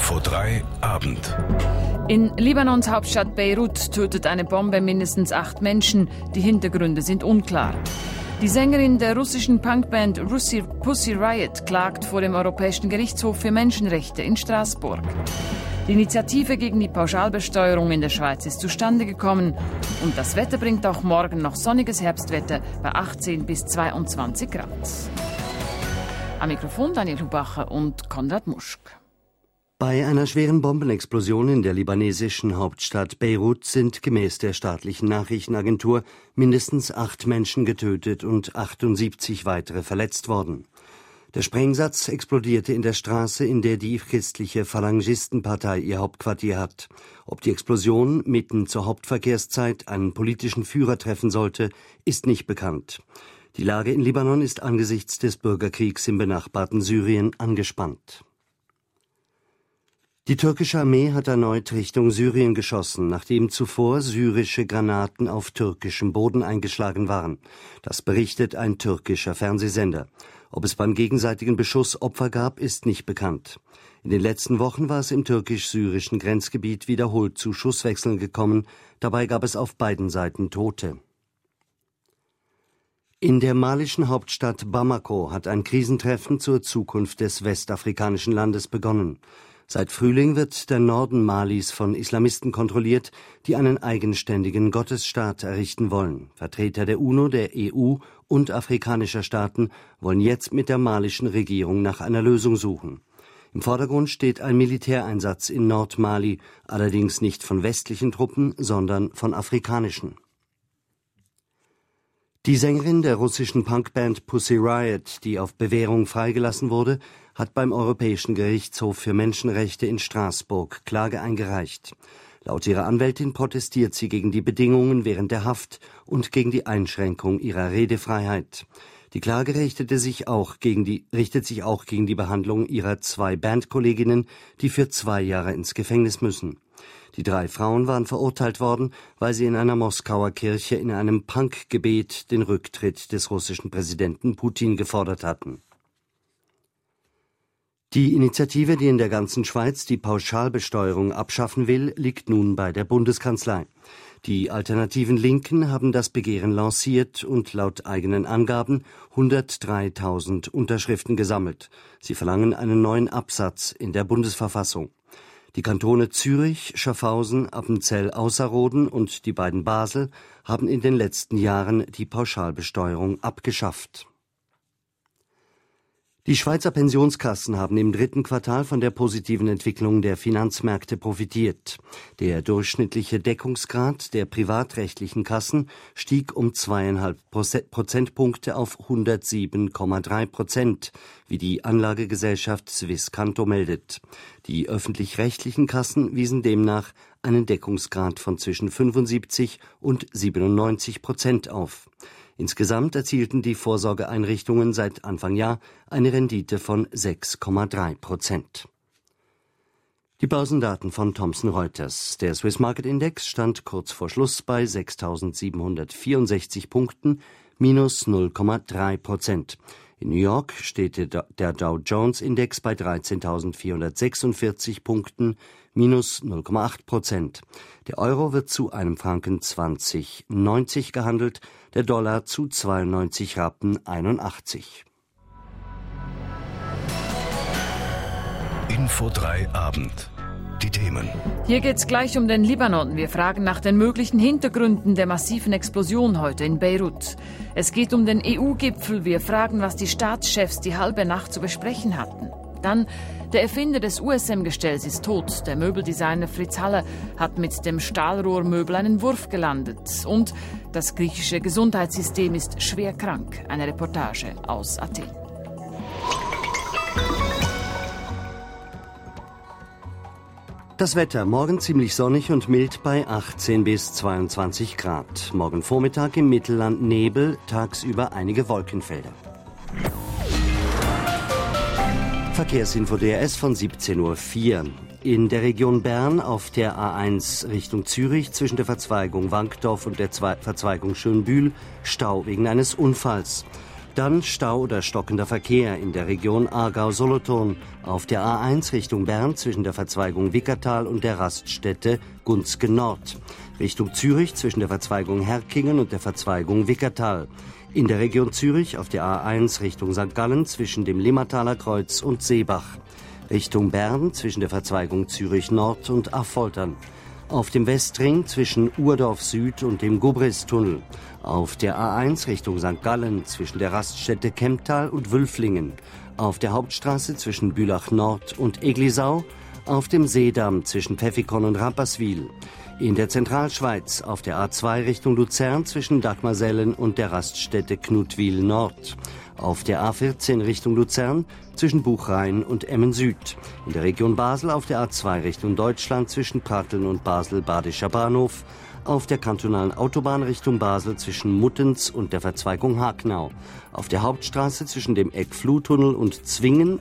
Info 3 Abend. In Libanons Hauptstadt Beirut tötet eine Bombe mindestens 8 Menschen. Die Hintergründe sind unklar. Die Sängerin der russischen Punkband Pussy Riot klagt vor dem Europäischen Gerichtshof für Menschenrechte in Straßburg. Die Initiative gegen die Pauschalbesteuerung in der Schweiz ist zustande gekommen. Und das Wetter bringt auch morgen noch sonniges Herbstwetter bei 18 bis 22 Grad. Am Mikrofon Daniel Hubacher und Konrad Muschk. Bei einer schweren Bombenexplosion in der libanesischen Hauptstadt Beirut sind gemäß der staatlichen Nachrichtenagentur mindestens 8 Menschen getötet und 78 weitere verletzt worden. Der Sprengsatz explodierte in der Straße, in der die christliche Phalangistenpartei ihr Hauptquartier hat. Ob die Explosion mitten zur Hauptverkehrszeit einen politischen Führer treffen sollte, ist nicht bekannt. Die Lage in Libanon ist angesichts des Bürgerkriegs im benachbarten Syrien angespannt. Die türkische Armee hat erneut Richtung Syrien geschossen, nachdem zuvor syrische Granaten auf türkischem Boden eingeschlagen waren. Das berichtet ein türkischer Fernsehsender. Ob es beim gegenseitigen Beschuss Opfer gab, ist nicht bekannt. In den letzten Wochen war es im türkisch-syrischen Grenzgebiet wiederholt zu Schusswechseln gekommen. Dabei gab es auf beiden Seiten Tote. In der malischen Hauptstadt Bamako hat ein Krisentreffen zur Zukunft des westafrikanischen Landes begonnen. Seit Frühling wird der Norden Malis von Islamisten kontrolliert, die einen eigenständigen Gottesstaat errichten wollen. Vertreter der UNO, der EU und afrikanischer Staaten wollen jetzt mit der malischen Regierung nach einer Lösung suchen. Im Vordergrund steht ein Militäreinsatz in Nordmali, allerdings nicht von westlichen Truppen, sondern von afrikanischen. Die Sängerin der russischen Punkband Pussy Riot, die auf Bewährung freigelassen wurde, hat beim Europäischen Gerichtshof für Menschenrechte in Straßburg Klage eingereicht. Laut ihrer Anwältin protestiert sie gegen die Bedingungen während der Haft und gegen die Einschränkung ihrer Redefreiheit. Die Klage richtet sich auch gegen die Behandlung ihrer 2 Bandkolleginnen, die für 2 Jahre ins Gefängnis müssen. Die 3 Frauen waren verurteilt worden, weil sie in einer Moskauer Kirche in einem Punkgebet den Rücktritt des russischen Präsidenten Putin gefordert hatten. Die Initiative, die in der ganzen Schweiz die Pauschalbesteuerung abschaffen will, liegt nun bei der Bundeskanzlei. Die alternativen Linken haben das Begehren lanciert und laut eigenen Angaben 103.000 Unterschriften gesammelt. Sie verlangen einen neuen Absatz in der Bundesverfassung. Die Kantone Zürich, Schaffhausen, Appenzell-Ausserrhoden und die beiden Basel haben in den letzten Jahren die Pauschalbesteuerung abgeschafft. Die Schweizer Pensionskassen haben im 3. Quartal von der positiven Entwicklung der Finanzmärkte profitiert. Der durchschnittliche Deckungsgrad der privatrechtlichen Kassen stieg um 2,5 Prozentpunkte auf 107,3%, wie die Anlagegesellschaft Swisscanto meldet. Die öffentlich-rechtlichen Kassen wiesen demnach einen Deckungsgrad von zwischen 75 und 97% auf. Insgesamt erzielten die Vorsorgeeinrichtungen seit Anfang Jahr eine Rendite von 6,3%. Die Börsendaten von Thomson Reuters. Der Swiss Market Index stand kurz vor Schluss bei 6.764 Punkten, minus 0,3%. In New York steht der Dow Jones Index bei 13.446 Punkten, minus 0,8%. Der Euro wird zu einem Franken 20,90 gehandelt, der Dollar zu 92,81 Rappen. Info 3 Abend. Die Themen. Hier geht's gleich um den Libanon. Wir fragen nach den möglichen Hintergründen der massiven Explosion heute in Beirut. Es geht um den EU-Gipfel. Wir fragen, was die Staatschefs die halbe Nacht zu besprechen hatten. Dann, der Erfinder des USM-Gestells ist tot. Der Möbeldesigner Fritz Haller hat mit dem Stahlrohrmöbel einen Wurf gelandet. Und das griechische Gesundheitssystem ist schwer krank. Eine Reportage aus Athen. Das Wetter, morgen ziemlich sonnig und mild bei 18 bis 22 Grad. Morgen Vormittag im Mittelland Nebel, tagsüber einige Wolkenfelder. Verkehrsinfo DRS von 17.04 Uhr. In der Region Bern auf der A1 Richtung Zürich zwischen der Verzweigung Wankdorf und der Verzweigung Schönbühl Stau wegen eines Unfalls. Dann Stau oder stockender Verkehr in der Region Aargau-Solothurn, auf der A1 Richtung Bern zwischen der Verzweigung Wickertal und der Raststätte Gunzgen Nord, Richtung Zürich zwischen der Verzweigung Herkingen und der Verzweigung Wickertal, in der Region Zürich auf der A1 Richtung St. Gallen zwischen dem Limmertaler Kreuz und Seebach, Richtung Bern zwischen der Verzweigung Zürich Nord und Affoltern, auf dem Westring zwischen Urdorf Süd und dem Gubris-Tunnel, auf der A1 Richtung St. Gallen zwischen der Raststätte Kemptal und Wülflingen, auf der Hauptstraße zwischen Bülach Nord und Eglisau, auf dem Seedamm zwischen Pfäffikon und Rapperswil, in der Zentralschweiz auf der A2 Richtung Luzern zwischen Dagmarsellen und der Raststätte Knutwil Nord, auf der A14 Richtung Luzern zwischen Buchrain und Emmen Süd, in der Region Basel auf der A2 Richtung Deutschland zwischen Pratteln und Basel-Badischer Bahnhof, auf der kantonalen Autobahn Richtung Basel zwischen Muttenz und der Verzweigung Hagnau, auf der Hauptstraße zwischen dem Eckfluhtunnel und Zwingen.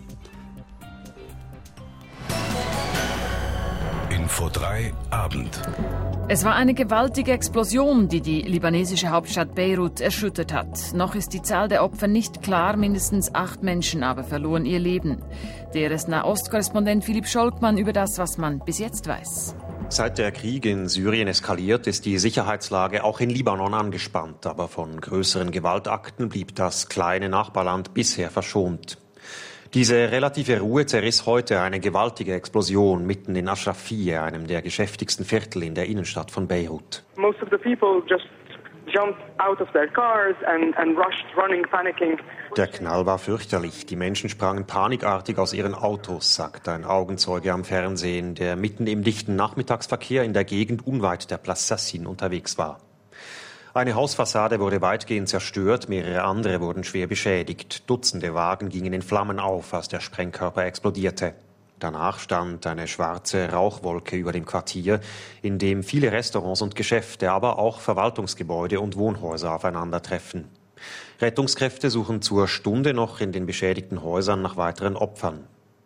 Info 3 Abend. Es war eine gewaltige Explosion, die die libanesische Hauptstadt Beirut erschüttert hat. Noch ist die Zahl der Opfer nicht klar, mindestens 8 Menschen aber verloren ihr Leben. Der ist Nahost-Korrespondent Philipp Scholkmann über das, was man bis jetzt weiß. Seit der Krieg in Syrien eskaliert, ist die Sicherheitslage auch in Libanon angespannt. Aber von größeren Gewaltakten blieb das kleine Nachbarland bisher verschont. Diese relative Ruhe zerriss heute eine gewaltige Explosion mitten in Ashrafiyeh, einem der geschäftigsten Viertel in der Innenstadt von Beirut. Most of the people just jumped out of their cars and rushed, running, panicking. Der Knall war fürchterlich. Die Menschen sprangen panikartig aus ihren Autos, sagt ein Augenzeuge am Fernsehen, der mitten im dichten Nachmittagsverkehr in der Gegend unweit der Place Sassine unterwegs war. Eine Hausfassade wurde weitgehend zerstört, mehrere andere wurden schwer beschädigt. Dutzende Wagen gingen in Flammen auf, als der Sprengkörper explodierte. Danach stand eine schwarze Rauchwolke über dem Quartier, in dem viele Restaurants und Geschäfte, aber auch Verwaltungsgebäude und Wohnhäuser aufeinandertreffen. Rettungskräfte suchen zur Stunde noch in den beschädigten Häusern nach weiteren Opfern.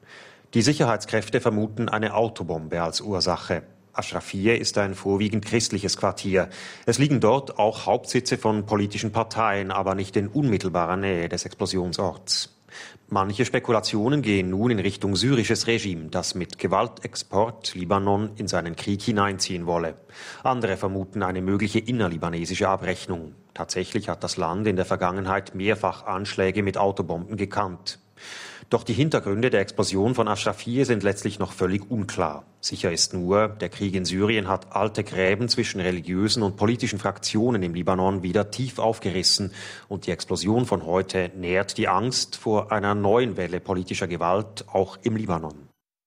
Die Sicherheitskräfte vermuten eine Autobombe als Ursache. Ashrafiyeh ist ein vorwiegend christliches Quartier. Es liegen dort auch Hauptsitze von politischen Parteien, aber nicht in unmittelbarer Nähe des Explosionsorts. Manche Spekulationen gehen nun in Richtung syrisches Regime, das mit Gewaltexport Libanon in seinen Krieg hineinziehen wolle. Andere vermuten eine mögliche innerlibanesische Abrechnung. Tatsächlich hat das Land in der Vergangenheit mehrfach Anschläge mit Autobomben gekannt. Doch die Hintergründe der Explosion von Ashrafiyeh sind letztlich noch völlig unklar. Sicher ist nur, der Krieg in Syrien hat alte Gräben zwischen religiösen und politischen Fraktionen im Libanon wieder tief aufgerissen. Und die Explosion von heute nährt die Angst vor einer neuen Welle politischer Gewalt auch im Libanon.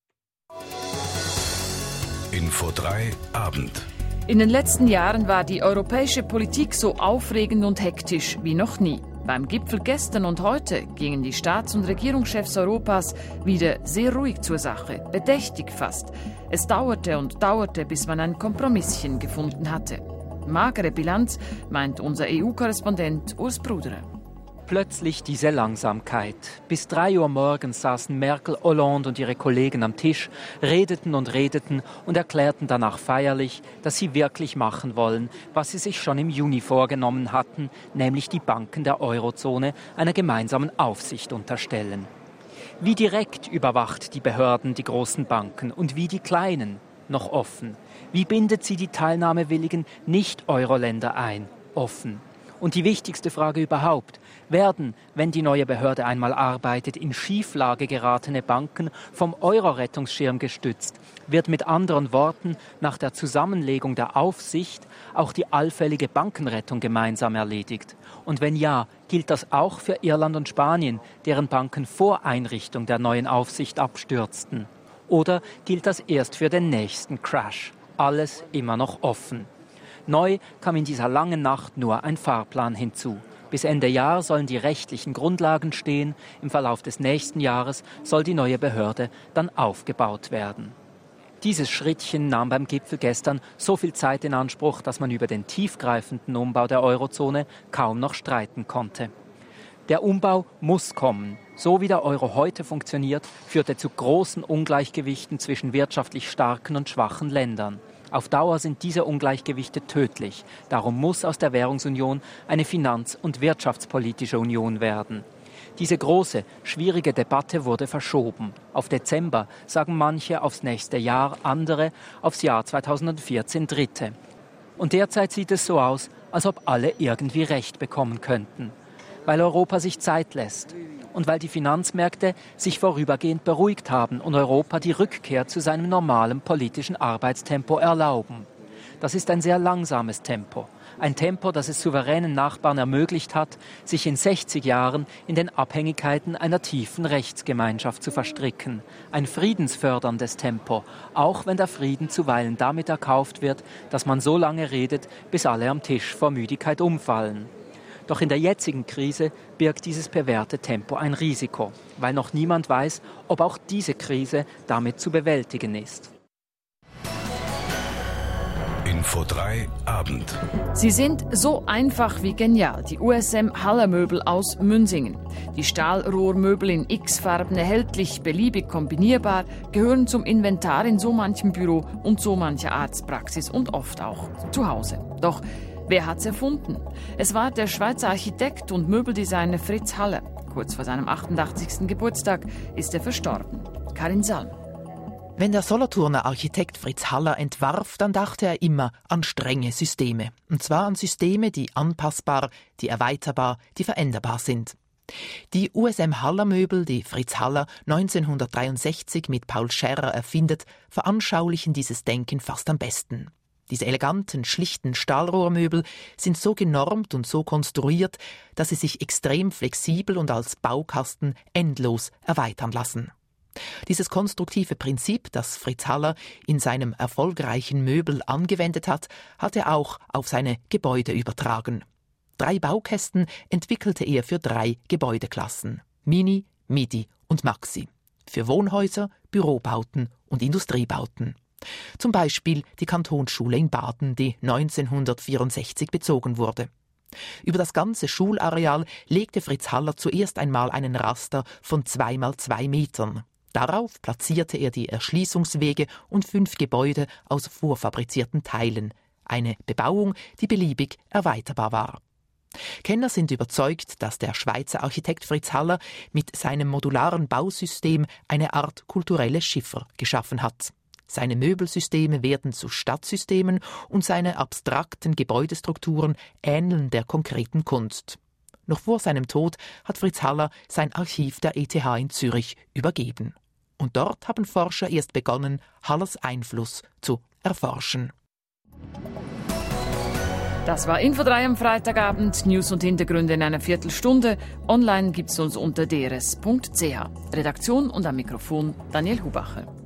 Info 3 Abend. In den letzten Jahren war die europäische Politik so aufregend und hektisch wie noch nie. Beim Gipfel gestern und heute gingen die Staats- und Regierungschefs Europas wieder sehr ruhig zur Sache, bedächtig fast. Es dauerte und dauerte, bis man ein Kompromisschen gefunden hatte. Magere Bilanz, meint unser EU-Korrespondent Urs Bruderer. Plötzlich diese Langsamkeit. Bis 3 Uhr morgens saßen Merkel, Hollande und ihre Kollegen am Tisch, redeten und erklärten danach feierlich, dass sie wirklich machen wollen, was sie sich schon im Juni vorgenommen hatten, nämlich die Banken der Eurozone einer gemeinsamen Aufsicht unterstellen. Wie direkt überwacht die Behörden die großen Banken und wie die kleinen? Noch offen. Wie bindet sie die teilnahmewilligen Nicht-Euro-Länder ein? Offen. Und die wichtigste Frage überhaupt: Werden, wenn die neue Behörde einmal arbeitet, in Schieflage geratene Banken vom Euro-Rettungsschirm gestützt? Wird mit anderen Worten nach der Zusammenlegung der Aufsicht auch die allfällige Bankenrettung gemeinsam erledigt? Und wenn ja, gilt das auch für Irland und Spanien, deren Banken vor Einrichtung der neuen Aufsicht abstürzten? Oder gilt das erst für den nächsten Crash? Alles immer noch offen. Neu kam in dieser langen Nacht nur ein Fahrplan hinzu. Bis Ende Jahr sollen die rechtlichen Grundlagen stehen. Im Verlauf des nächsten Jahres soll die neue Behörde dann aufgebaut werden. Dieses Schrittchen nahm beim Gipfel gestern so viel Zeit in Anspruch, dass man über den tiefgreifenden Umbau der Eurozone kaum noch streiten konnte. Der Umbau muss kommen. So wie der Euro heute funktioniert, führt er zu großen Ungleichgewichten zwischen wirtschaftlich starken und schwachen Ländern. Auf Dauer sind diese Ungleichgewichte tödlich. Darum muss aus der Währungsunion eine Finanz- und wirtschaftspolitische Union werden. Diese große, schwierige Debatte wurde verschoben. Auf Dezember sagen manche aufs nächste Jahr, andere aufs Jahr 2014 Dritte. Und derzeit sieht es so aus, als ob alle irgendwie Recht bekommen könnten. Weil Europa sich Zeit lässt und weil die Finanzmärkte sich vorübergehend beruhigt haben und Europa die Rückkehr zu seinem normalen politischen Arbeitstempo erlauben. Das ist ein sehr langsames Tempo. Ein Tempo, das es souveränen Nachbarn ermöglicht hat, sich in 60 Jahren in den Abhängigkeiten einer tiefen Rechtsgemeinschaft zu verstricken. Ein friedensförderndes Tempo, auch wenn der Frieden zuweilen damit erkauft wird, dass man so lange redet, bis alle am Tisch vor Müdigkeit umfallen. Doch in der jetzigen Krise birgt dieses bewährte Tempo ein Risiko, weil noch niemand weiß, ob auch diese Krise damit zu bewältigen ist. Info 3 Abend. Sie sind so einfach wie genial, die USM Haller Möbel aus Münsingen. Die Stahlrohrmöbel in X-Farben erhältlich, beliebig kombinierbar, gehören zum Inventar in so manchem Büro und so mancher Arztpraxis und oft auch zu Hause. Doch wer hat's erfunden? Es war der Schweizer Architekt und Möbeldesigner Fritz Haller. Kurz vor seinem 88. Geburtstag ist er verstorben. Karin Salm. Wenn der Solothurner Architekt Fritz Haller entwarf, dann dachte er immer an strenge Systeme. Und zwar an Systeme, die anpassbar, die erweiterbar, die veränderbar sind. Die USM Haller Möbel, die Fritz Haller 1963 mit Paul Scherrer erfindet, veranschaulichen dieses Denken fast am besten. Diese eleganten, schlichten Stahlrohrmöbel sind so genormt und so konstruiert, dass sie sich extrem flexibel und als Baukasten endlos erweitern lassen. Dieses konstruktive Prinzip, das Fritz Haller in seinem erfolgreichen Möbel angewendet hat, hat er auch auf seine Gebäude übertragen. 3 Baukästen entwickelte er für 3 Gebäudeklassen: Mini, Midi und Maxi. Für Wohnhäuser, Bürobauten und Industriebauten. Zum Beispiel die Kantonsschule in Baden, die 1964 bezogen wurde. Über das ganze Schulareal legte Fritz Haller zuerst einmal einen Raster von 2 mal 2 Metern. Darauf platzierte er die Erschließungswege und 5 Gebäude aus vorfabrizierten Teilen. Eine Bebauung, die beliebig erweiterbar war. Kenner sind überzeugt, dass der Schweizer Architekt Fritz Haller mit seinem modularen Bausystem eine Art kulturelles Schiffer geschaffen hat. Seine Möbelsysteme werden zu Stadtsystemen und seine abstrakten Gebäudestrukturen ähneln der konkreten Kunst. Noch vor seinem Tod hat Fritz Haller sein Archiv der ETH in Zürich übergeben. Und dort haben Forscher erst begonnen, Hallers Einfluss zu erforschen. Das war Info 3 am Freitagabend. News und Hintergründe in einer Viertelstunde. Online gibt's uns unter drs.ch. Redaktion und am Mikrofon Daniel Hubacher.